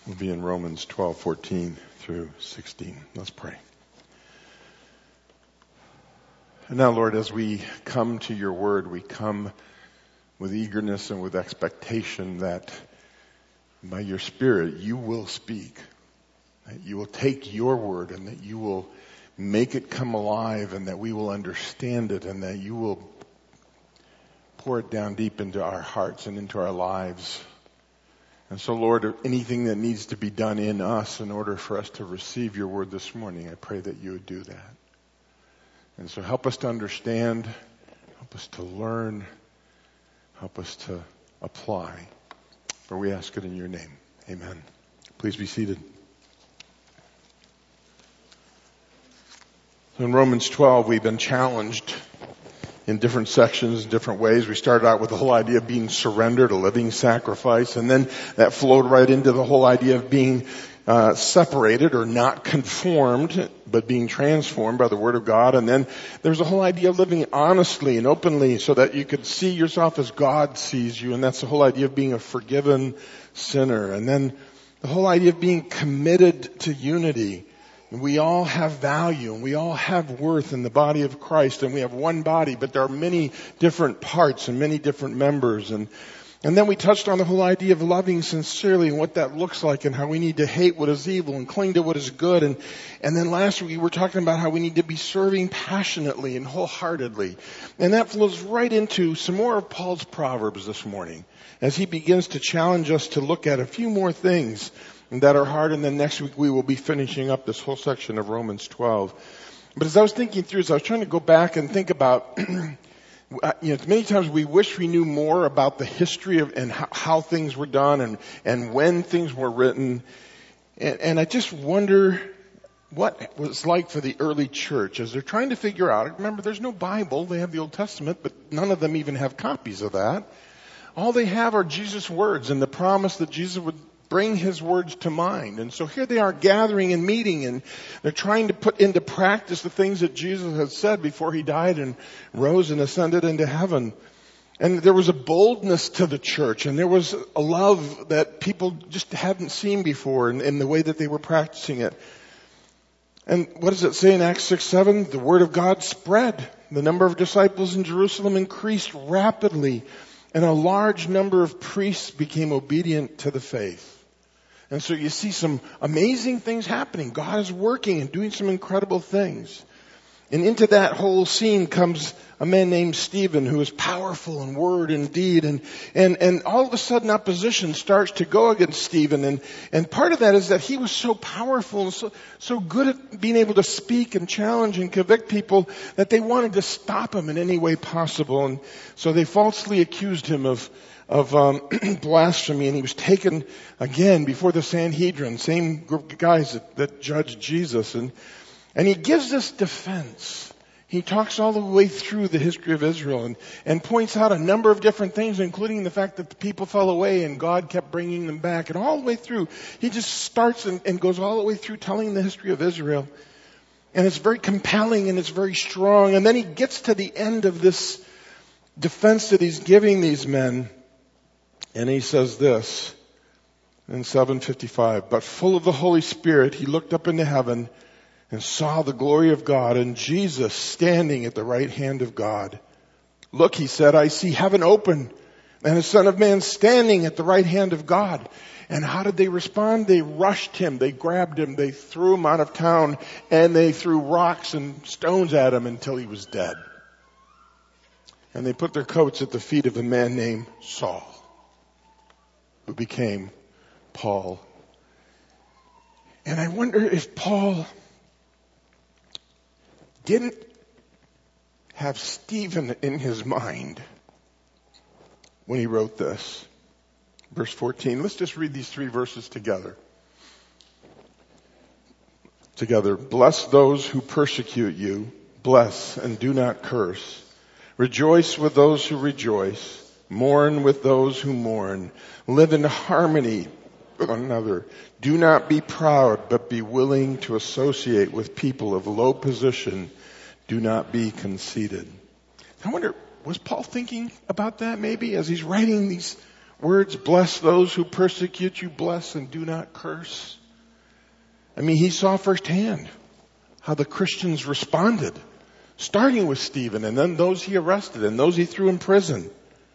We'll be in Romans 12:14 through 16. Let's pray. And now, Lord, as we come to your word, we come with eagerness and with expectation that by your Spirit you will speak, that you will take your word and that you will make it come alive and that we will understand it and that you will pour it down deep into our hearts and into our lives. And so, Lord, anything that needs to be done in us in order for us to receive your word this morning, I pray that you would do that. And so help us to understand, help us to learn, help us to apply. For we ask it in your name. Amen. Please be seated. In Romans 12, we've been challenged in different sections, different ways. We started out with the whole idea of being surrendered, a living sacrifice, and then that flowed right into the whole idea of being separated or not conformed, but being transformed by the Word of God. And then there's the whole idea of living honestly and openly so that you could see yourself as God sees you, and that's the whole idea of being a forgiven sinner. And then the whole idea of being committed to unity. We all have value and we all have worth in the body of Christ, and we have one body, but there are many different parts and many different members. And then we touched on the whole idea of loving sincerely and what that looks like and how we need to hate what is evil and cling to what is good. And then last week we were talking about how we need to be serving passionately and wholeheartedly. And that flows right into some more of Paul's Proverbs this morning as he begins to challenge us to look at a few more things that are hard, and then next week we will be finishing up this whole section of Romans 12. But as I was thinking through this, I was trying to go back and think about, many times we wish we knew more about the history of and how things were done and when things were written. And I just wonder what it was like for the early church as they're trying to figure out. Remember, there's no Bible. They have the Old Testament, but none of them even have copies of that. All they have are Jesus' words and the promise that Jesus would bring his words to mind. And so here they are gathering and meeting, and they're trying to put into practice the things that Jesus had said before he died and rose and ascended into heaven. And there was a boldness to the church, and there was a love that people just hadn't seen before in the way that they were practicing it. And what does it say in Acts 6:7? The word of God spread. The number of disciples in Jerusalem increased rapidly, and a large number of priests became obedient to the faith. And so you see some amazing things happening. God is working and doing some incredible things. And into that whole scene comes a man named Stephen, who is powerful in word and deed. And all of a sudden opposition starts to go against Stephen. And part of that is that he was so powerful and so good at being able to speak and challenge and convict people that they wanted to stop him in any way possible. And so they falsely accused him of blasphemy, and he was taken again before the Sanhedrin, same group of guys that judged Jesus. And he gives this defense. He talks all the way through the history of Israel and points out a number of different things, including the fact that the people fell away and God kept bringing them back. And all the way through, he just starts and goes all the way through telling the history of Israel. And it's very compelling and it's very strong. And then he gets to the end of this defense that he's giving these men. And he says this in 7:55, but full of the Holy Spirit, he looked up into heaven and saw the glory of God and Jesus standing at the right hand of God. Look, he said, I see heaven open and the Son of Man standing at the right hand of God. And how did they respond? They rushed him, they grabbed him, they threw him out of town, and they threw rocks and stones at him until he was dead. And they put their coats at the feet of a man named Saul, who became Paul. And I wonder if Paul didn't have Stephen in his mind when he wrote this. Verse 14. Let's just read these three verses together. Bless those who persecute you. Bless and do not curse. Rejoice with those who rejoice. Mourn with those who mourn. Live in harmony with one another. Do not be proud, but be willing to associate with people of low position. Do not be conceited. I wonder, was Paul thinking about that maybe as he's writing these words, bless those who persecute you, bless and do not curse. I mean, he saw firsthand how the Christians responded, starting with Stephen and then those he arrested and those he threw in prison.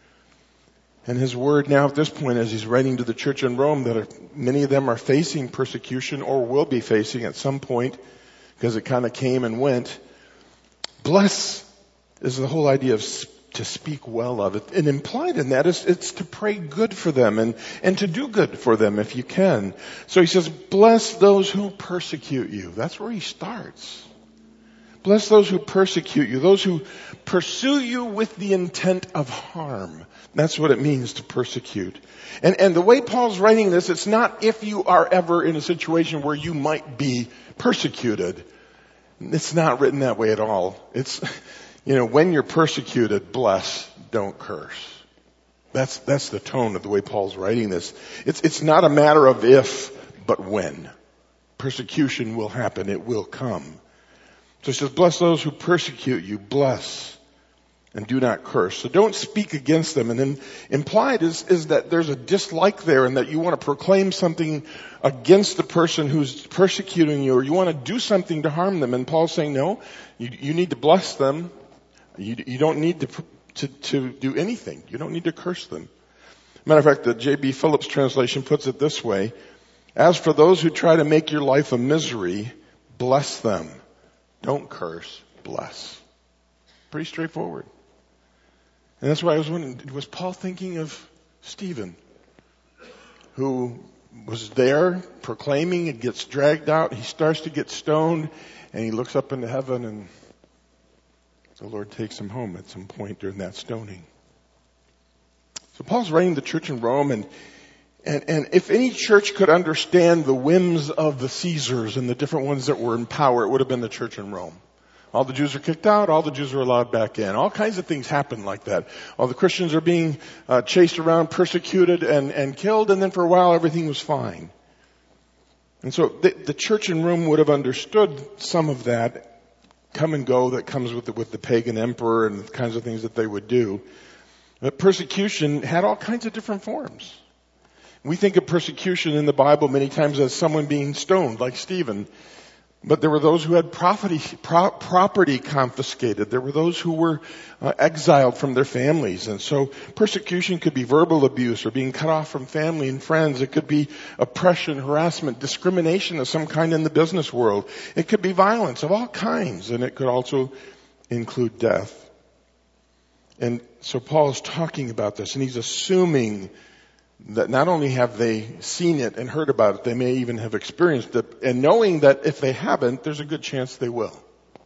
And his word now at this point, as he's writing to the church in Rome, that many of them are facing persecution or will be facing at some point, because it kind of came and went. Bless is the whole idea of to speak well of it. And implied in that is it's to pray good for them and to do good for them if you can. So he says, bless those who persecute you. That's where he starts. Bless those who persecute you, those who pursue you with the intent of harm. That's what it means to persecute. And the way Paul's writing this, it's not if you are ever in a situation where you might be persecuted. It's not written that way at all. It's, when you're persecuted, bless, don't curse. That's the tone of the way Paul's writing this. It's not a matter of if, but when. Persecution will happen. It will come. So it says, bless those who persecute you, bless, and do not curse. So don't speak against them. And then implied is that there's a dislike there and that you want to proclaim something against the person who's persecuting you, or you want to do something to harm them. And Paul's saying, no, you need to bless them. You don't need to do anything. You don't need to curse them. Matter of fact, the J.B. Phillips translation puts it this way: as for those who try to make your life a misery, bless them. Don't curse, bless. Pretty straightforward. And that's why I was wondering, was Paul thinking of Stephen, who was there proclaiming and gets dragged out? He starts to get stoned and he looks up into heaven and the Lord takes him home at some point during that stoning. So Paul's writing the church in Rome, and if any church could understand the whims of the Caesars and the different ones that were in power, it would have been the church in Rome. All the Jews are kicked out, all the Jews are allowed back in. All kinds of things happen like that. All the Christians are being chased around, persecuted, and killed, and then for a while everything was fine. And so the church in Rome would have understood some of that come and go that comes with the pagan emperor and the kinds of things that they would do. But persecution had all kinds of different forms. We think of persecution in the Bible many times as someone being stoned, like Stephen. But there were those who had property confiscated. There were those who were exiled from their families. And so persecution could be verbal abuse or being cut off from family and friends. It could be oppression, harassment, discrimination of some kind in the business world. It could be violence of all kinds. And it could also include death. And so Paul is talking about this, and he's assuming that not only have they seen it and heard about it, they may even have experienced it, and knowing that if they haven't, there's a good chance they will.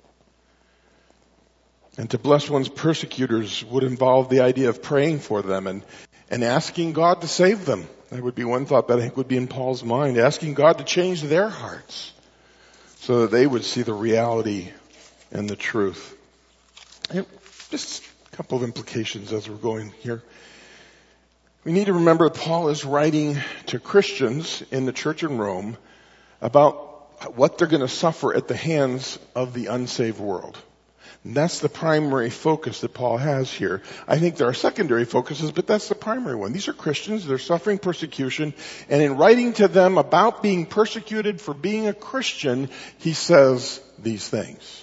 And to bless one's persecutors would involve the idea of praying for them and asking God to save them. That would be one thought that I think would be in Paul's mind, asking God to change their hearts so that they would see the reality and the truth. And just a couple of implications as we're going here. We need to remember Paul is writing to Christians in the church in Rome about what they're going to suffer at the hands of the unsaved world. And that's the primary focus that Paul has here. I think there are secondary focuses, but that's the primary one. These are Christians. They're suffering persecution. And in writing to them about being persecuted for being a Christian, he says these things.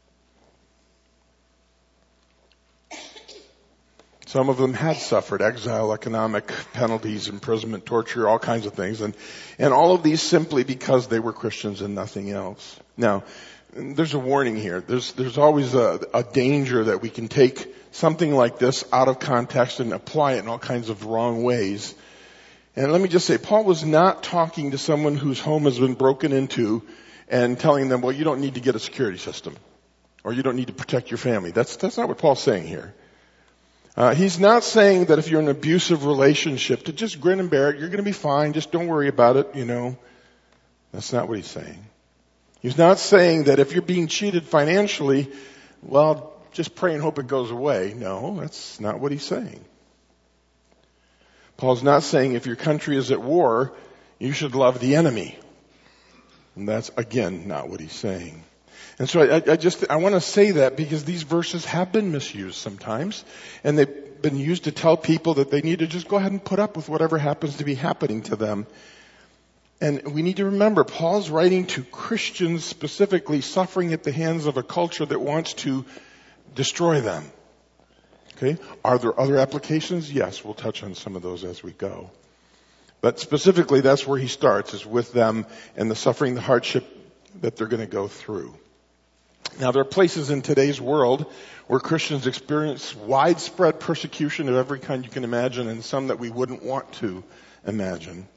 Some of them had suffered exile, economic penalties, imprisonment, torture, all kinds of things. And all of these simply because they were Christians and nothing else. Now, there's a warning here. There's always a danger that we can take something like this out of context and apply it in all kinds of wrong ways. And let me just say, Paul was not talking to someone whose home has been broken into and telling them, well, you don't need to get a security system or you don't need to protect your family. That's not what Paul's saying here. He's not saying that if you're in an abusive relationship to just grin and bear it, you're going to be fine, just don't worry about it, That's not what he's saying. He's not saying that if you're being cheated financially, well, just pray and hope it goes away. No, that's not what he's saying. Paul's not saying if your country is at war, you should love the enemy. And that's, again, not what he's saying. And so I want to say that because these verses have been misused sometimes, and they've been used to tell people that they need to just go ahead and put up with whatever happens to be happening to them. And we need to remember, Paul's writing to Christians specifically suffering at the hands of a culture that wants to destroy them. Okay? Are there other applications? Yes, we'll touch on some of those as we go. But specifically, that's where he starts, is with them and the suffering, the hardship that they're going to go through. Now, there are places in today's world where Christians experience widespread persecution of every kind you can imagine, and some that we wouldn't want to imagine.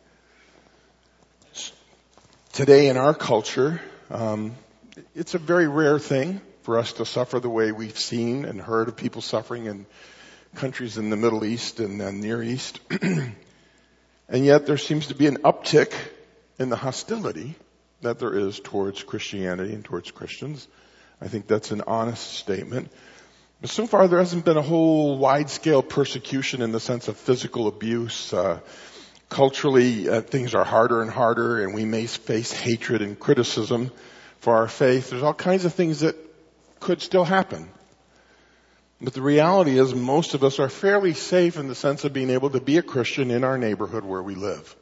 Today in our culture, it's a very rare thing for us to suffer the way we've seen and heard of people suffering in countries in the Middle East and the Near East. And yet there seems to be an uptick in the hostility that there is towards Christianity and towards Christians. I think that's an honest statement. But so far there hasn't been a whole wide-scale persecution in the sense of physical abuse. Culturally, things are harder and harder, and we may face hatred and criticism for our faith. There's all kinds of things that could still happen. But the reality is most of us are fairly safe in the sense of being able to be a Christian in our neighborhood where we live.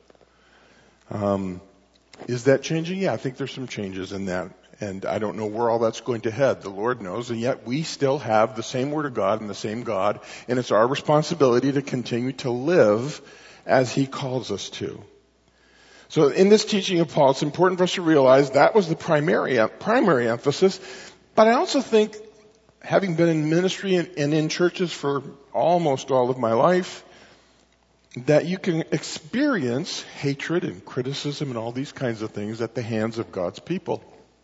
Is that changing? Yeah, I think there's some changes in that. And I don't know where all that's going to head. The Lord knows. And yet we still have the same Word of God and the same God. And it's our responsibility to continue to live as He calls us to. So in this teaching of Paul, it's important for us to realize that was the primary emphasis. But I also think, having been in ministry and in churches for almost all of my life, that you can experience hatred and criticism and all these kinds of things at the hands of God's people.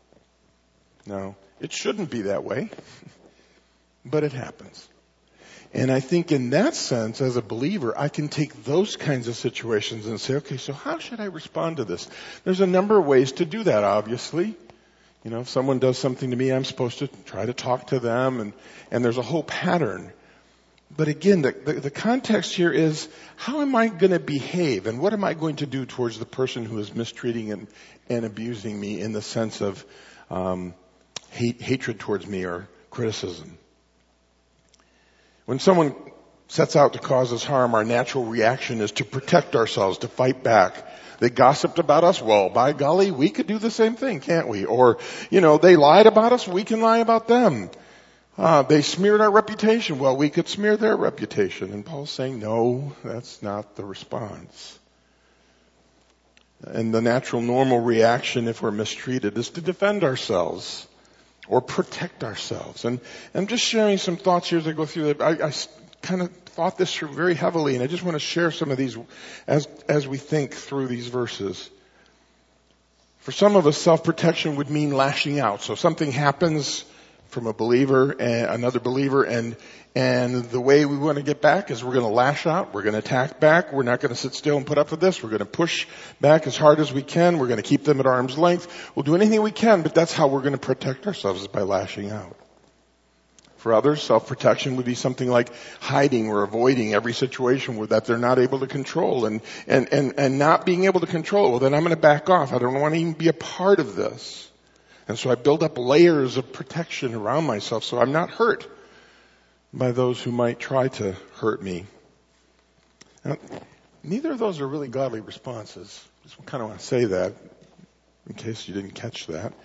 Now, it shouldn't be that way, but it happens. And I think in that sense, as a believer, I can take those kinds of situations and say, okay, so how should I respond to this? There's a number of ways to do that, obviously. You know, if someone does something to me, I'm supposed to try to talk to them, and there's a whole pattern. But again, the context here is, how am I going to behave, and what am I going to do towards the person who is mistreating and abusing me in the sense of hatred towards me or criticism? When someone sets out to cause us harm, our natural reaction is to protect ourselves, to fight back. They gossiped about us. Well, by golly, we could do the same thing, can't we? Or, they lied about us. We can lie about them. They smeared our reputation. Well, we could smear their reputation. And Paul's saying, no, that's not the response. And the natural, normal reaction if we're mistreated is to defend ourselves or protect ourselves. And I'm just sharing some thoughts here as I go through that. I kind of thought this through very heavily, and I just want to share some of these as we think through these verses. For some of us, self-protection would mean lashing out. So something happens from a believer and another believer, and the way we want to get back is we're going to lash out, we're going to attack back, we're not going to sit still and put up with this, we're going to push back as hard as we can, we're going to keep them at arm's length. We'll do anything we can, but that's how we're going to protect ourselves, is by lashing out. For others, self-protection would be something like hiding or avoiding every situation that they're not able to control and not being able to control. Well, then I'm going to back off. I don't want to even be a part of this. And so I build up layers of protection around myself so I'm not hurt by those who might try to hurt me. Now, neither of those are really godly responses. Just kind of want to say that in case you didn't catch that.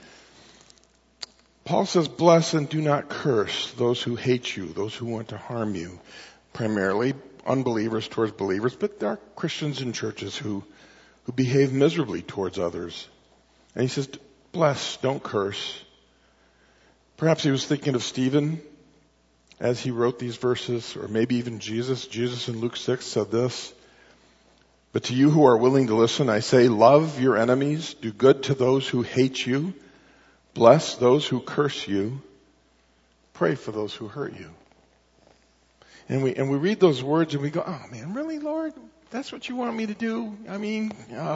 Paul says, bless and do not curse those who hate you, those who want to harm you. Primarily unbelievers towards believers, but there are Christians in churches who behave miserably towards others. And he says, bless, don't curse. Perhaps he was thinking of Stephen as he wrote these verses, or maybe even Jesus. Jesus in Luke 6 said this, but to you who are willing to listen, I say, love your enemies, do good to those who hate you, bless those who curse you, pray for those who hurt you. And we read those words and we go, oh man, really, Lord? That's what you want me to do? I mean,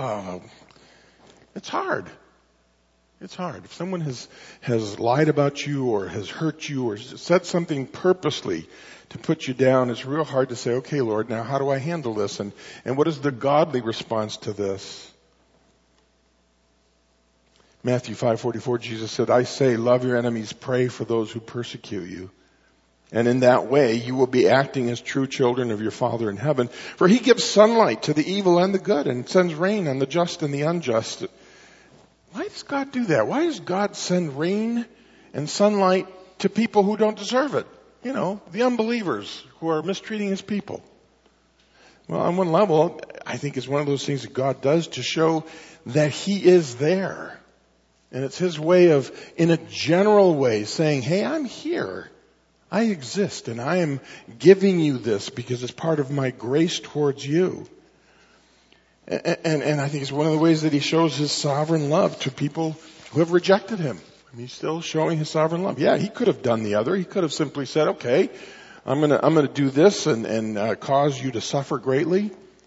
it's hard. It's hard. If someone has lied about you or has hurt you or said something purposely to put you down, it's real hard to say, okay, Lord, now how do I handle this? And what is the godly response to this? Matthew 5:44, Jesus said, I say, love your enemies, pray for those who persecute you. And in that way, you will be acting as true children of your Father in heaven. For he gives sunlight to the evil and the good and sends rain on the just and the unjust. Why does God do that? Why does God send rain and sunlight to people who don't deserve it? You know, the unbelievers who are mistreating his people. Well, on one level, I think it's one of those things that God does to show that he is there. And it's his way of, in a general way, saying, hey, I'm here. I exist, and I am giving you this because it's part of my grace towards you. And I think it's one of the ways that he shows his sovereign love to people who have rejected him. I mean, he's still showing his sovereign love. Yeah, he could have done the other. He could have simply said, okay, I'm gonna do this and cause you to suffer greatly.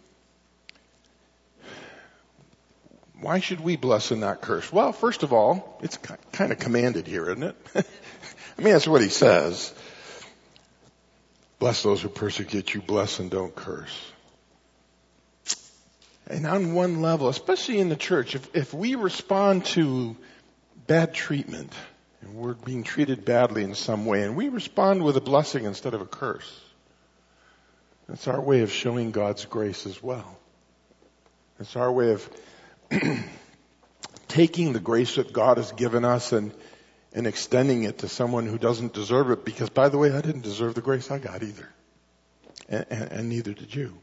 Why should we bless and not curse? Well, first of all, it's kind of commanded here, isn't it? I mean, that's what he says. Bless those who persecute you, bless and don't curse. And on one level, especially in the church, if we respond to bad treatment, and we're being treated badly in some way, and we respond with a blessing instead of a curse, that's our way of showing God's grace as well. It's our way of taking the grace that God has given us and extending it to someone who doesn't deserve it, because, by the way, I didn't deserve the grace I got either. And neither did you.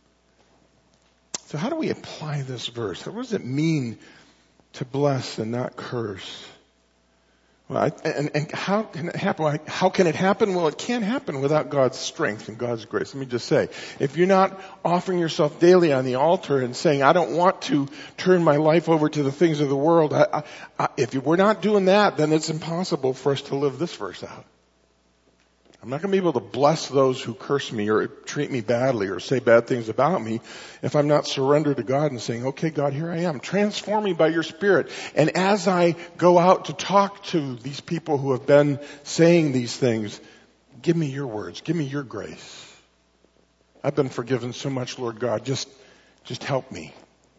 So how do we apply this verse? What does it mean to bless and not curse? Well, and how can it happen? How can it happen? Well, it can't happen without God's strength and God's grace. Let me just say, if you're not offering yourself daily on the altar and saying, I don't want to turn my life over to the things of the world, if we're not doing that, then it's impossible for us to live this verse out. I'm not going to be able to bless those who curse me or treat me badly or say bad things about me if I'm not surrendered to God and saying, okay, God, here I am. Transform me by your Spirit. And as I go out to talk to these people who have been saying these things, give me your words. Give me your grace. I've been forgiven so much, Lord God. Just help me.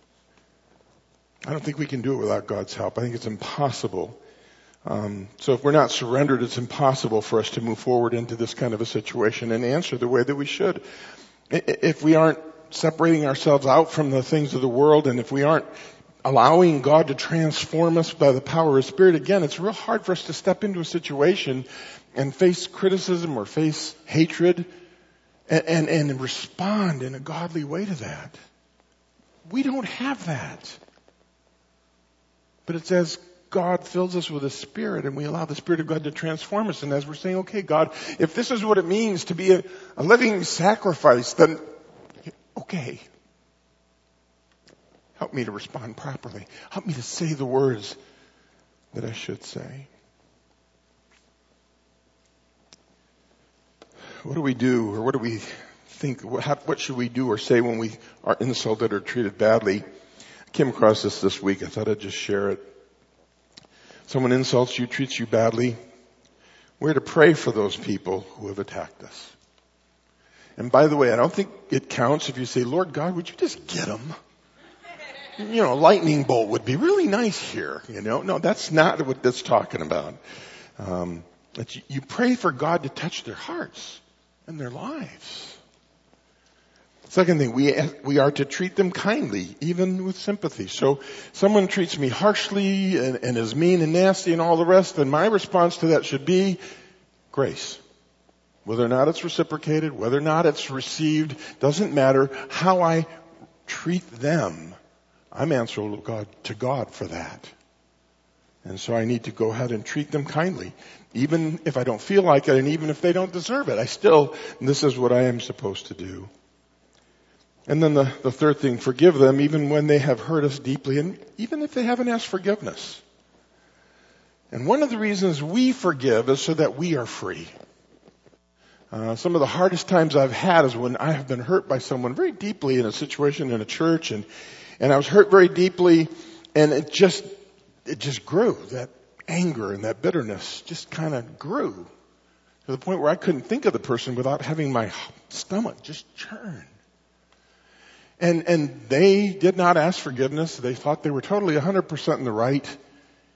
I don't think we can do it without God's help. I think it's impossible. So if we're not surrendered, it's impossible for us to move forward into this kind of a situation and answer the way that we should. If we aren't separating ourselves out from the things of the world, and if we aren't allowing God to transform us by the power of His Spirit, again, it's real hard for us to step into a situation and face criticism or face hatred and respond in a godly way to that. We don't have that. But it's as God fills us with His Spirit and we allow the Spirit of God to transform us. And as we're saying, okay, God, if this is what it means to be a living sacrifice, then okay. Help me to respond properly. Help me to say the words that I should say. What do we do, or what do we think? What should we do or say when we are insulted or treated badly? I came across this week. I thought I'd just share it. Someone insults you, treats you badly. We're to pray for those people who have attacked us. And by the way, I don't think it counts if you say, Lord God, would you just get them? You know, a lightning bolt would be really nice here. You know, no, that's not what that's talking about. You pray for God to touch their hearts and their lives. Second thing, we are to treat them kindly, even with sympathy. So someone treats me harshly and is mean and nasty and all the rest, then my response to that should be grace. Whether or not it's reciprocated, whether or not it's received, doesn't matter. How I treat them, I'm answerable to God for that. And so I need to go ahead and treat them kindly, even if I don't feel like it and even if they don't deserve it. This is what I am supposed to do. And then the third thing, forgive them even when they have hurt us deeply and even if they haven't asked forgiveness. And one of the reasons we forgive is so that we are free. Some of the hardest times I've had is when I have been hurt by someone very deeply in a situation in a church, and I was hurt very deeply, and it just grew. That anger and that bitterness just kind of grew to the point where I couldn't think of the person without having my stomach just churn. And they did not ask forgiveness. They thought they were totally 100% in the right.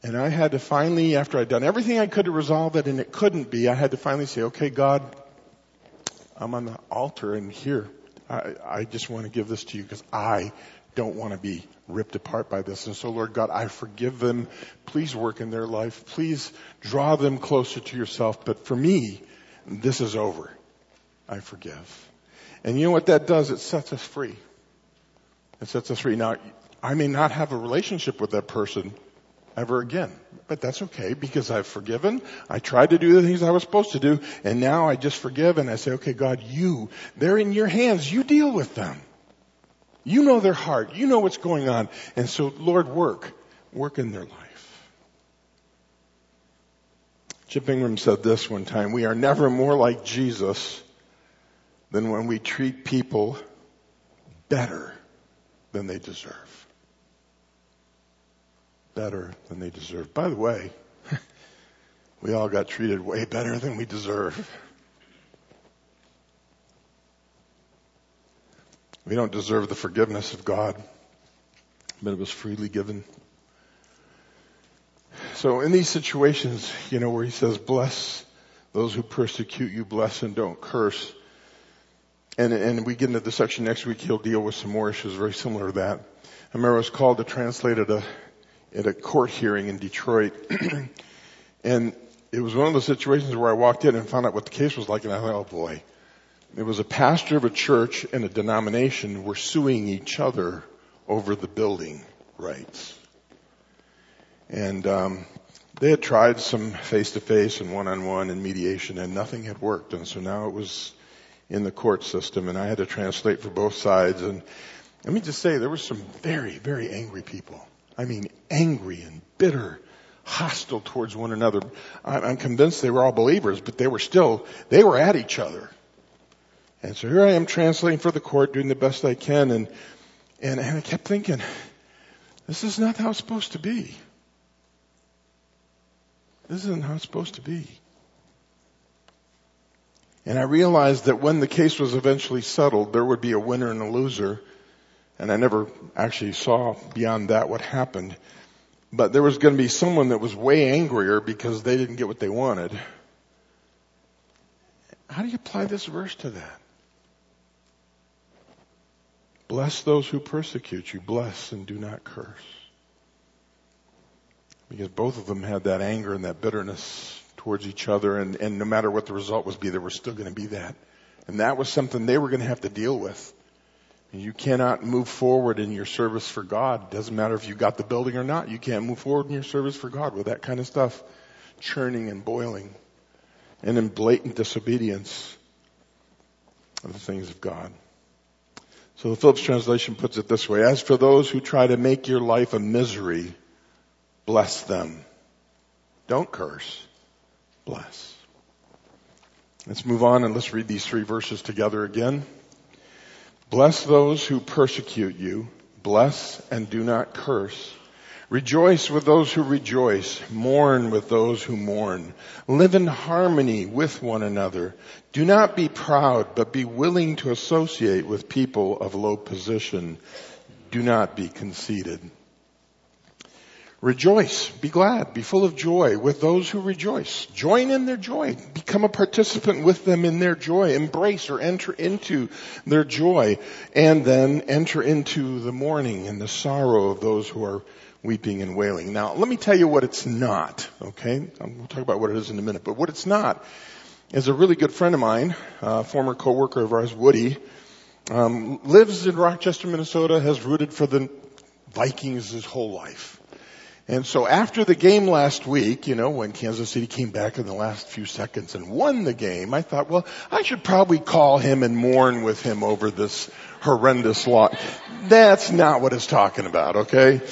And I had to finally, after I'd done everything I could to resolve it and it couldn't be, I had to finally say, okay, God, I'm on the altar and here, I just want to give this to you because I don't want to be ripped apart by this. And so, Lord God, I forgive them. Please work in their life. Please draw them closer to yourself. But for me, this is over. I forgive. And you know what that does? It sets us free. It sets us free. Now, I may not have a relationship with that person ever again. But that's okay because I've forgiven. I tried to do the things I was supposed to do. And now I just forgive and I say, okay, God, they're in your hands. You deal with them. You know their heart. You know what's going on. And so, Lord, work in their life. Chip Ingram said this one time, we are never more like Jesus than when we treat people better than they deserve. Better than they deserve. By the way, we all got treated way better than we deserve. We don't deserve the forgiveness of God, but it was freely given. So in these situations, where he says, bless those who persecute you, bless and don't curse. And we get into the section next week, he'll deal with some more issues very similar to that. I remember I was called to translate at a court hearing in Detroit. And it was one of those situations where I walked in and found out what the case was like, and I thought, oh boy. It was a pastor of a church and a denomination were suing each other over the building rights. And they had tried some face-to-face and one-on-one and mediation, and nothing had worked. And so now it was in the court system, and I had to translate for both sides. And let me just say, there were some very, very angry people. I mean, angry and bitter, hostile towards one another. I'm convinced they were all believers, but they were at each other. And so here I am translating for the court, doing the best I can, and I kept thinking, this is not how it's supposed to be. This isn't how it's supposed to be. And I realized that when the case was eventually settled, there would be a winner and a loser. And I never actually saw beyond that what happened. But there was going to be someone that was way angrier because they didn't get what they wanted. How do you apply this verse to that? Bless those who persecute you. Bless and do not curse. Because both of them had that anger and that bitterness towards each other. And no matter what the result was there was still going to be that. And that was something they were going to have to deal with. And you cannot move forward in your service for God. It doesn't matter if you got the building or not. You can't move forward in your service for God with that kind of stuff churning and boiling. And in blatant disobedience of the things of God. So the Phillips translation puts it this way. As for those who try to make your life a misery, bless them. Don't curse. Bless. Let's move on and let's read these 3 verses together again. Bless those who persecute you. Bless and do not curse. Rejoice with those who rejoice. Mourn with those who mourn. Live in harmony with one another. Do not be proud, but be willing to associate with people of low position. Do not be conceited. Rejoice, be glad, be full of joy with those who rejoice. Join in their joy. Become a participant with them in their joy. Embrace or enter into their joy. And then enter into the mourning and the sorrow of those who are weeping and wailing. Now, let me tell you what it's not, okay? We'll talk about what it is in a minute. But what it's not is a really good friend of mine, former co-worker of ours, Woody, lives in Rochester, Minnesota, has rooted for the Vikings his whole life. And so after the game last week, when Kansas City came back in the last few seconds and won the game, I thought, well, I should probably call him and mourn with him over this horrendous loss. That's not what it's talking about, okay?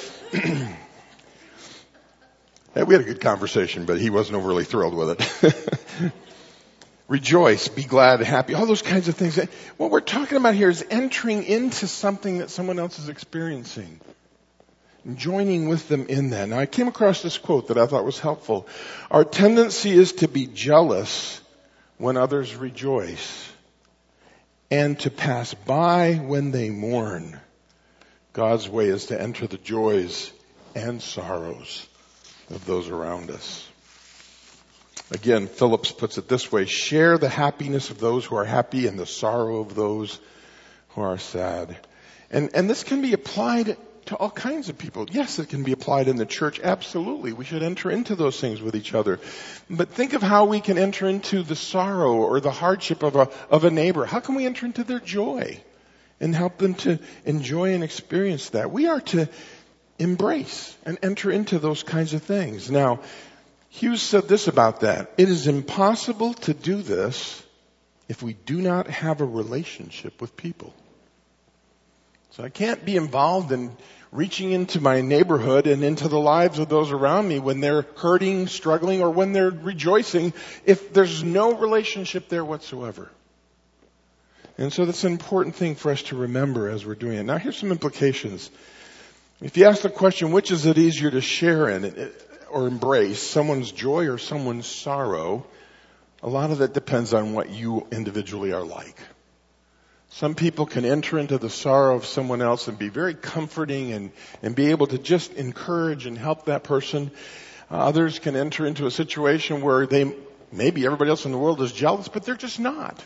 We had a good conversation, but he wasn't overly thrilled with it. Rejoice, be glad, happy, all those kinds of things. What we're talking about here is entering into something that someone else is experiencing. And joining with them in that. Now I came across this quote that I thought was helpful. Our tendency is to be jealous when others rejoice and to pass by when they mourn. God's way is to enter the joys and sorrows of those around us. Again, Phillips puts it this way: share the happiness of those who are happy and the sorrow of those who are sad. And this can be applied to all kinds of people. Yes, it can be applied in the church. Absolutely. We should enter into those things with each other. But think of how we can enter into the sorrow or the hardship of a neighbor. How can we enter into their joy and help them to enjoy and experience that? We are to embrace and enter into those kinds of things. Now, Hughes said this about that: it is impossible to do this if we do not have a relationship with people. So I can't be involved in reaching into my neighborhood and into the lives of those around me when they're hurting, struggling, or when they're rejoicing if there's no relationship there whatsoever. And so that's an important thing for us to remember as we're doing it. Now here's some implications. If you ask the question, which is it easier to share in or embrace, someone's joy or someone's sorrow, a lot of that depends on what you individually are like. Some people can enter into the sorrow of someone else and be very comforting and be able to just encourage and help that person. Others can enter into a situation where maybe everybody else in the world is jealous, but they're just not.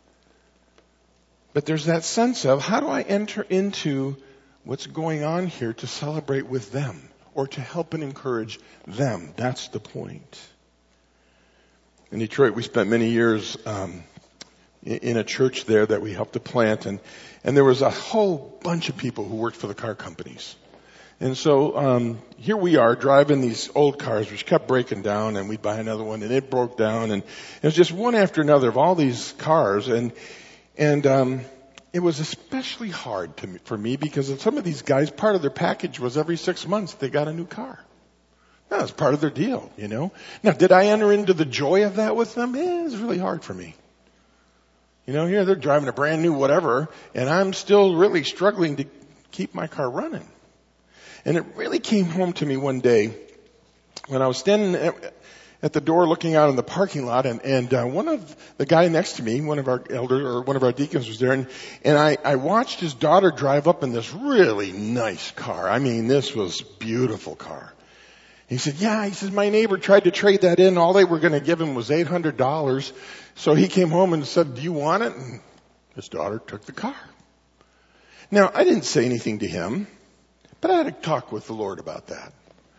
But there's that sense of, how do I enter into what's going on here to celebrate with them or to help and encourage them? That's the point. In Detroit, we spent many years in a church there that we helped to plant, and there was a whole bunch of people who worked for the car companies. And so here we are driving these old cars which kept breaking down, and we'd buy another one and it broke down, and it was just one after another of all these cars, and it was especially hard for me because some of these guys, part of their package was every 6 months they got a new car. That was part of their deal, you know. Now, did I enter into the joy of that with them? It was really hard for me. You know, here they're driving a brand new whatever, and I'm still really struggling to keep my car running. And it really came home to me one day when I was standing at the door looking out in the parking lot, and one of the guy next to me, one of our elders or one of our deacons was there, and I watched his daughter drive up in this really nice car. I mean, this was a beautiful car. He said, yeah, he says, my neighbor tried to trade that in. All they were going to give him was $800. So he came home and said, do you want it? And his daughter took the car. Now, I didn't say anything to him, but I had a talk with the Lord about that.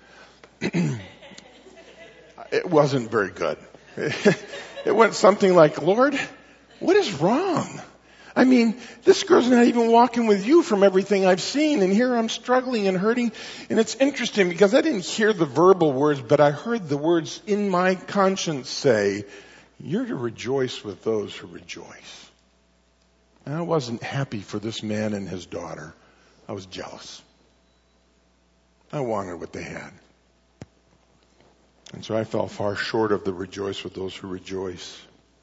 It wasn't very good. It went something like, Lord, what is wrong? I mean, this girl's not even walking with you from everything I've seen, and here I'm struggling and hurting. And it's interesting because I didn't hear the verbal words, but I heard the words in my conscience say, you're to rejoice with those who rejoice. And I wasn't happy for this man and his daughter. I was jealous. I wanted what they had. And so I fell far short of the rejoice with those who rejoice.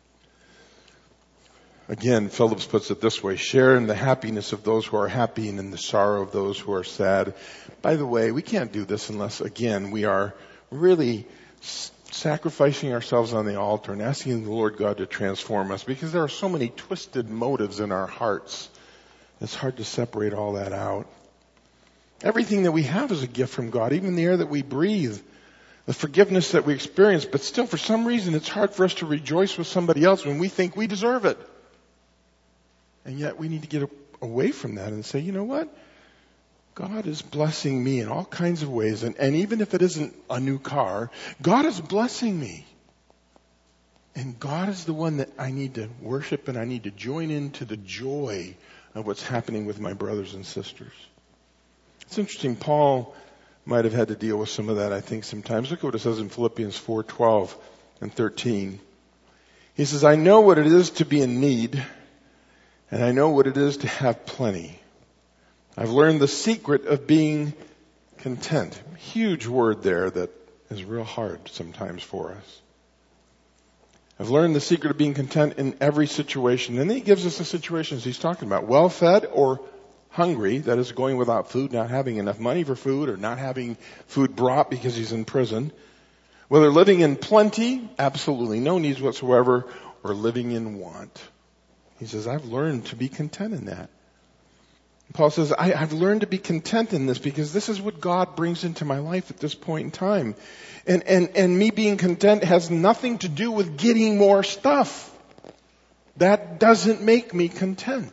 Again, Phillips puts it this way: share in the happiness of those who are happy and in the sorrow of those who are sad. By the way, we can't do this unless, again, we are really sacrificing ourselves on the altar and asking the Lord God to transform us, because there are so many twisted motives in our hearts. It's hard to separate all that out. Everything that we have is a gift from God, even the air that we breathe, the forgiveness that we experience, but still for some reason it's hard for us to rejoice with somebody else when we think we deserve it. And yet we need to get away from that and say, you know what? God is blessing me in all kinds of ways. And even if it isn't a new car, God is blessing me. And God is the one that I need to worship, and I need to join into the joy of what's happening with my brothers and sisters. It's interesting. Paul might have had to deal with some of that, I think, sometimes. Look at what it says in Philippians 4:12 and 13. He says, I know what it is to be in need, and I know what it is to have plenty. I've learned the secret of being content. Huge word there that is real hard sometimes for us. I've learned the secret of being content in every situation. And then he gives us the situations he's talking about. Well-fed or hungry, that is going without food, not having enough money for food, or not having food brought because he's in prison. Whether living in plenty, absolutely no needs whatsoever, or living in want. He says, I've learned to be content in that. Paul says, I've learned to be content in this because this is what God brings into my life at this point in time. And me being content has nothing to do with getting more stuff. That doesn't make me content.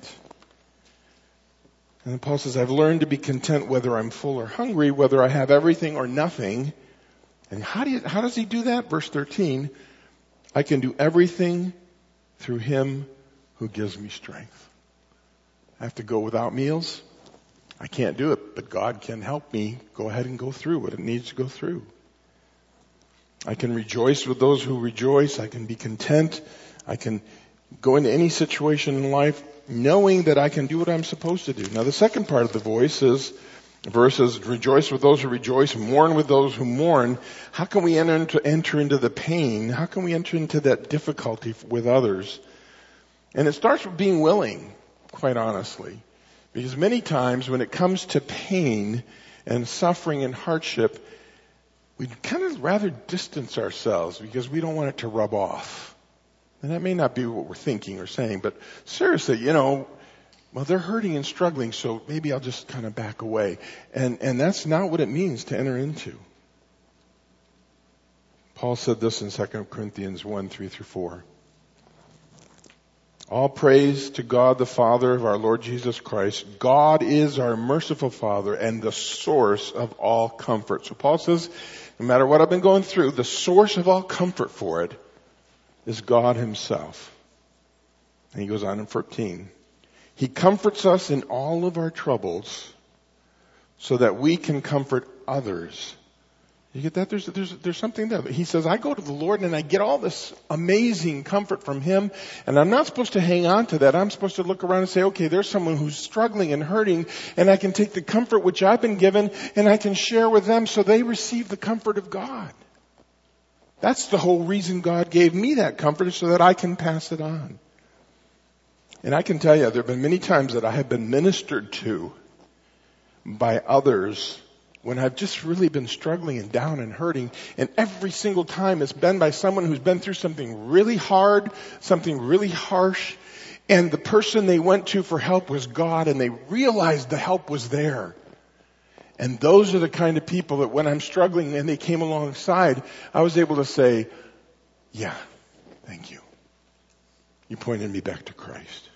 And Paul says, I've learned to be content whether I'm full or hungry, whether I have everything or nothing. And how does he do that? Verse 13, I can do everything through him who gives me strength. I have to go without meals. I can't do it, but God can help me go ahead and go through what it needs to go through. I can rejoice with those who rejoice. I can be content. I can go into any situation in life knowing that I can do what I'm supposed to do. Now the second part of the verse is rejoice with those who rejoice, mourn with those who mourn. How can we enter into the pain? How can we enter into that difficulty with others? And it starts with being willing. Quite honestly. Because many times when it comes to pain and suffering and hardship, we'd kind of rather distance ourselves because we don't want it to rub off. And that may not be what we're thinking or saying, but seriously, well, they're hurting and struggling, so maybe I'll just kind of back away. And that's not what it means to enter into. Paul said this in 2 Corinthians 1:3-4. All praise to God the Father of our Lord Jesus Christ. God is our merciful Father and the source of all comfort. So Paul says, no matter what I've been going through, the source of all comfort for it is God himself. And he goes on in 14. He comforts us in all of our troubles so that we can comfort others. You get that? There's something there. He says, I go to the Lord and I get all this amazing comfort from him, and I'm not supposed to hang on to that. I'm supposed to look around and say, okay, there's someone who's struggling and hurting, and I can take the comfort which I've been given and I can share with them so they receive the comfort of God. That's the whole reason God gave me that comfort, is so that I can pass it on. And I can tell you, there have been many times that I have been ministered to by others when I've just really been struggling and down and hurting, and every single time it's been by someone who's been through something really hard, something really harsh, and the person they went to for help was God, and they realized the help was there. And those are the kind of people that when I'm struggling and they came alongside, I was able to say, yeah, thank you. You pointed me back to Christ.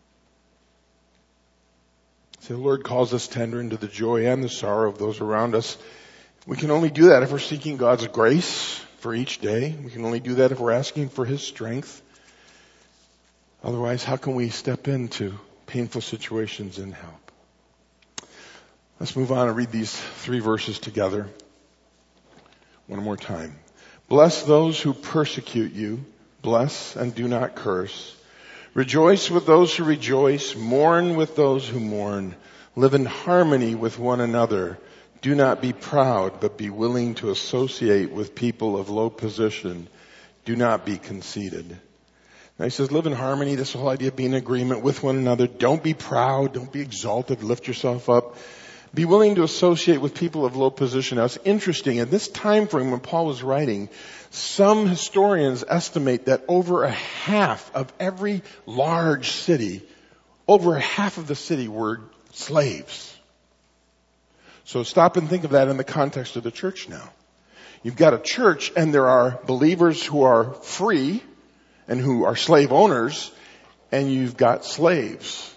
So the Lord calls us to enter into the joy and the sorrow of those around us. We can only do that if we're seeking God's grace for each day. We can only do that if we're asking for his strength. Otherwise, how can we step into painful situations and help? Let's move on and read these 3 verses together one more time. Bless those who persecute you. Bless and do not curse. Rejoice with those who rejoice. Mourn with those who mourn. Live in harmony with one another. Do not be proud, but be willing to associate with people of low position. Do not be conceited. Now he says, live in harmony. This whole idea of being in agreement with one another. Don't be proud. Don't be exalted. Lift yourself up. Be willing to associate with people of low position. Now it's interesting. In this time frame when Paul was writing, some historians estimate that over a half of every large city, over a half of the city were slaves. So stop and think of that in the context of the church now. You've got a church and there are believers who are free and who are slave owners, and you've got slaves.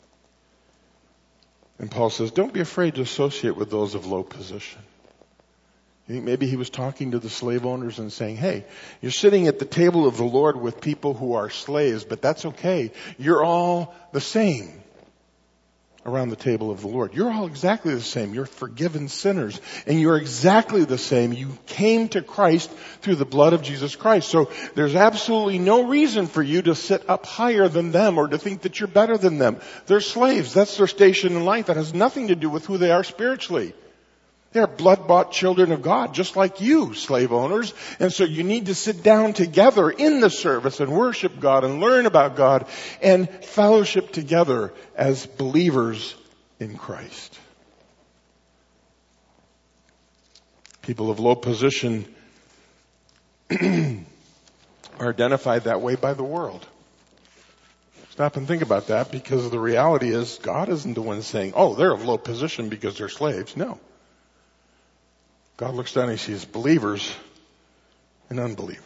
And Paul says, don't be afraid to associate with those of low position. You think maybe he was talking to the slave owners and saying, hey, you're sitting at the table of the Lord with people who are slaves, but that's okay. You're all the same around the table of the Lord. You're all exactly the same. You're forgiven sinners, and you're exactly the same. You came to Christ through the blood of Jesus Christ. So there's absolutely no reason for you to sit up higher than them or to think that you're better than them. They're slaves. That's their station in life. That has nothing to do with who they are spiritually. They're blood-bought children of God, just like you, slave owners. And so you need to sit down together in the service and worship God and learn about God and fellowship together as believers in Christ. People of low position are identified that way by the world. Stop and think about that, because the reality is God isn't the one saying, oh, they're of low position because they're slaves. No. God looks down and he sees believers and unbelievers.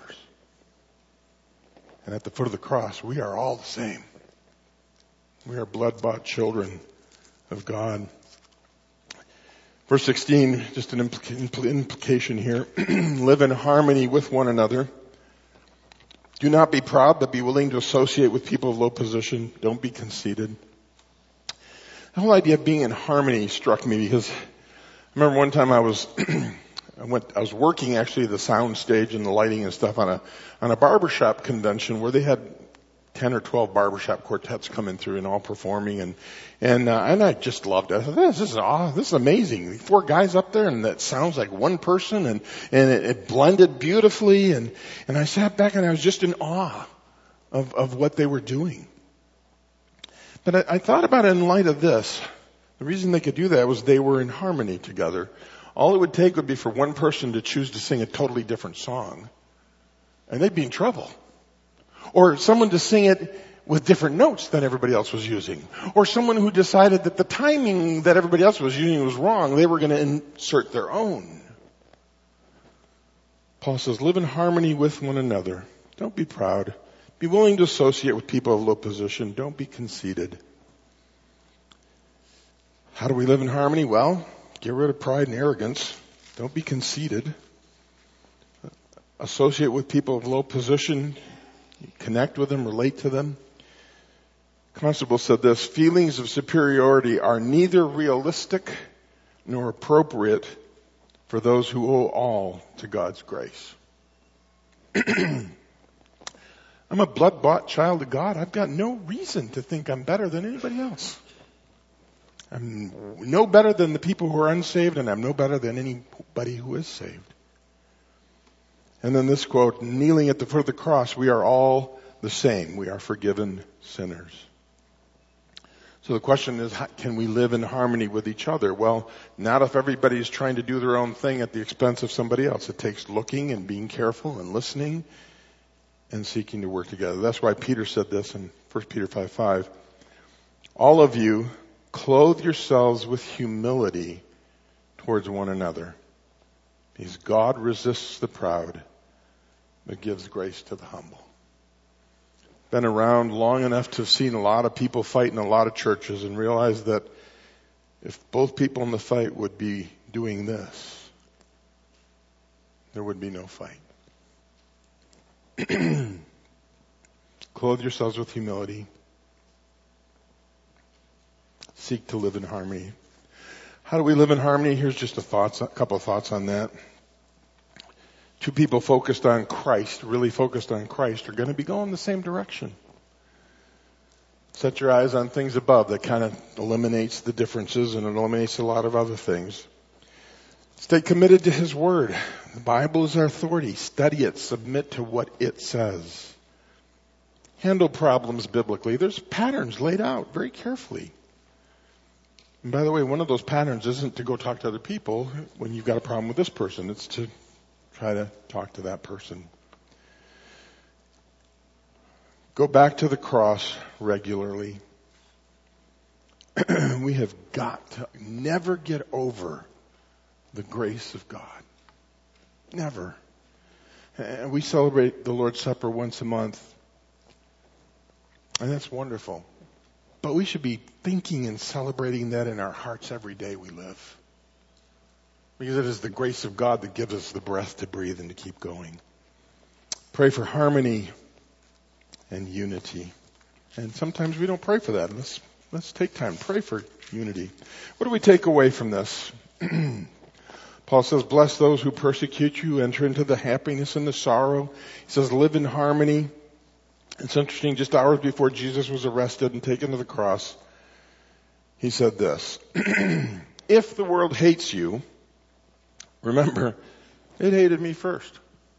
And at the foot of the cross, we are all the same. We are blood-bought children of God. Verse 16, just an implication here. Live in harmony with one another. Do not be proud, but be willing to associate with people of low position. Don't be conceited. The whole idea of being in harmony struck me, because I remember one time I was working actually the sound stage and the lighting and stuff on a barbershop convention where they had 10 or 12 barbershop quartets coming through and all performing, and I just loved it. I thought, this is amazing. 4 guys up there, and that sounds like one person, and it blended beautifully, and I sat back and I was just in awe of what they were doing. But I thought about it in light of this. The reason they could do that was they were in harmony together. All it would take would be for one person to choose to sing a totally different song, and they'd be in trouble. Or someone to sing it with different notes than everybody else was using. Or someone who decided that the timing that everybody else was using was wrong. They were going to insert their own. Paul says, live in harmony with one another. Don't be proud. Be willing to associate with people of low position. Don't be conceited. How do we live in harmony? Well, get rid of pride and arrogance. Don't be conceited. Associate with people of low position. Connect with them, relate to them. Constable said this, feelings of superiority are neither realistic nor appropriate for those who owe all to God's grace. I'm a blood-bought child of God. I've got no reason to think I'm better than anybody else. I'm no better than the people who are unsaved, and I'm no better than anybody who is saved. And then this quote, kneeling at the foot of the cross, we are all the same. We are forgiven sinners. So the question is, can we live in harmony with each other? Well, not if everybody's trying to do their own thing at the expense of somebody else. It takes looking and being careful and listening and seeking to work together. That's why Peter said this in 1 Peter 5:5. All of you clothe yourselves with humility towards one another, because God resists the proud, but gives grace to the humble. Been around long enough to have seen a lot of people fight in a lot of churches and realize that if both people in the fight would be doing this, there would be no fight. Clothe yourselves with humility. Seek to live in harmony. How do we live in harmony? Here's just a couple of thoughts on that. 2 people focused on Christ, really focused on Christ, are going to be going the same direction. Set your eyes on things above. That kind of eliminates the differences and it eliminates a lot of other things. Stay committed to His Word. The Bible is our authority. Study it. Submit to what it says. Handle problems biblically. There's patterns laid out very carefully. And by the way, one of those patterns isn't to go talk to other people when you've got a problem with this person. It's to try to talk to that person. Go back to the cross regularly. We have got to never get over the grace of God. Never. And we celebrate the Lord's Supper once a month. And that's wonderful. But we should be thinking and celebrating that in our hearts every day we live. Because it is the grace of God that gives us the breath to breathe and to keep going. Pray for harmony and unity. And sometimes we don't pray for that. Let's take time. Pray for unity. What do we take away from this? Paul says, bless those who persecute you. Enter into the happiness and the sorrow. He says, live in harmony. It's interesting, just hours before Jesus was arrested and taken to the cross, he said this, if the world hates you, remember, it hated me first.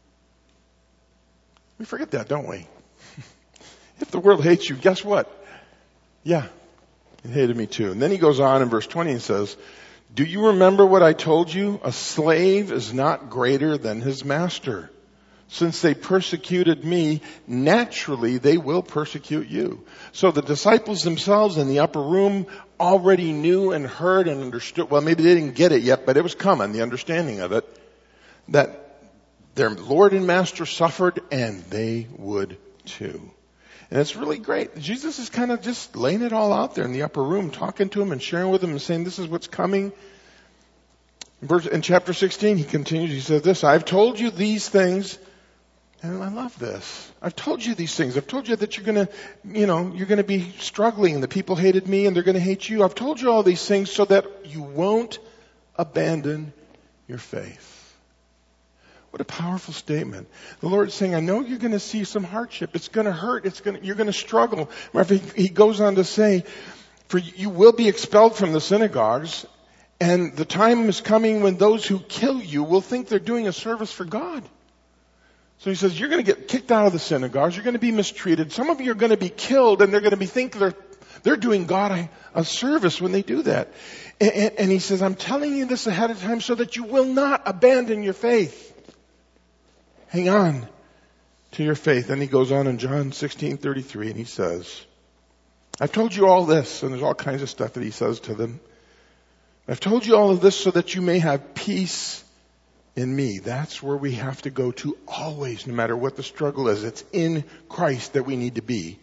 We forget that, don't we? If the world hates you, guess what? Yeah, it hated me too. And then he goes on in verse 20 and says, do you remember what I told you? A slave is not greater than his master. Since they persecuted me, naturally they will persecute you. So the disciples themselves in the upper room already knew and heard and understood. Well, maybe they didn't get it yet, but it was coming, the understanding of it, that their Lord and Master suffered and they would too. And it's really great. Jesus is kind of just laying it all out there in the upper room, talking to them and sharing with them and saying, this is what's coming. In chapter 16, he continues, he says this, I've told you these things, and I love this. I've told you these things. I've told you that you're going to be struggling, and the people hated me and they're going to hate you. I've told you all these things so that you won't abandon your faith. What a powerful statement. The Lord is saying, I know you're going to see some hardship. It's going to hurt. You're going to struggle. He goes on to say, for you will be expelled from the synagogues, and the time is coming when those who kill you will think they're doing a service for God. So he says, you're going to get kicked out of the synagogues. You're going to be mistreated. Some of you are going to be killed, and they're going to think they're doing God a service when they do that. And he says, I'm telling you this ahead of time so that you will not abandon your faith. Hang on to your faith. And he goes on in John 16:33, and he says, I've told you all this, and there's all kinds of stuff that he says to them. I've told you all of this so that you may have peace in me. That's where we have to go to always, no matter what the struggle is. It's in Christ that we need to be.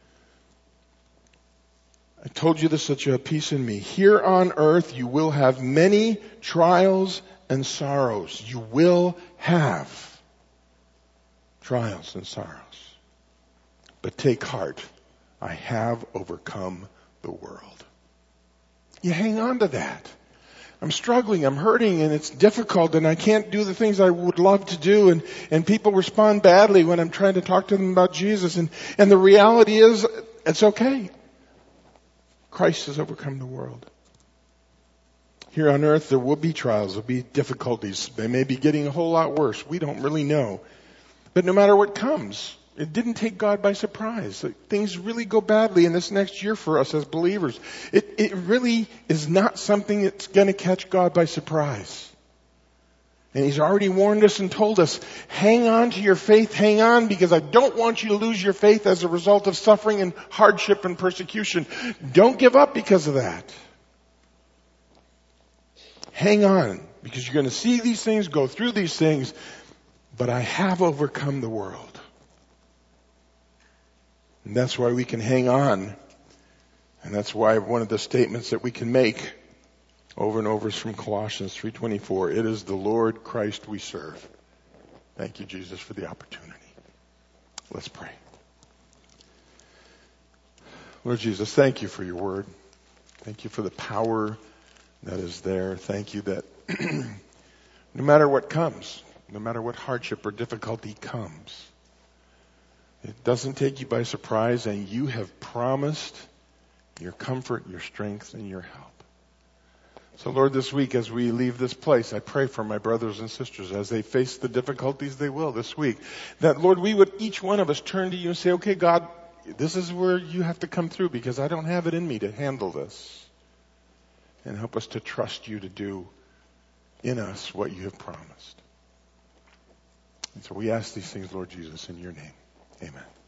I told you this so that you have peace in me. Here on earth you will have many trials and sorrows. You will have trials and sorrows. But take heart. I have overcome the world. You hang on to that. I'm struggling, I'm hurting, and it's difficult, and I can't do the things I would love to do, and people respond badly when I'm trying to talk to them about Jesus, and the reality is, it's okay. Christ has overcome the world. Here on earth, there will be trials, there will be difficulties. They may be getting a whole lot worse. We don't really know. But no matter what comes, it didn't take God by surprise. Things really go badly in this next year for us as believers. It really is not something that's going to catch God by surprise. And He's already warned us and told us, hang on to your faith, hang on, because I don't want you to lose your faith as a result of suffering and hardship and persecution. Don't give up because of that. Hang on, because you're going to see these things, go through these things, but I have overcome the world. And that's why we can hang on. And that's why one of the statements that we can make over and over is from Colossians 3:24. It is the Lord Christ we serve. Thank you, Jesus, for the opportunity. Let's pray. Lord Jesus, thank you for your word. Thank you for the power that is there. Thank you that no matter what comes, no matter what hardship or difficulty comes, it doesn't take you by surprise, and you have promised your comfort, your strength, and your help. So Lord, this week as we leave this place, I pray for my brothers and sisters as they face the difficulties they will this week, that Lord, we would each one of us turn to you and say, okay, God, this is where you have to come through because I don't have it in me to handle this. And help us to trust you to do in us what you have promised. And so we ask these things, Lord Jesus, in your name. Amen.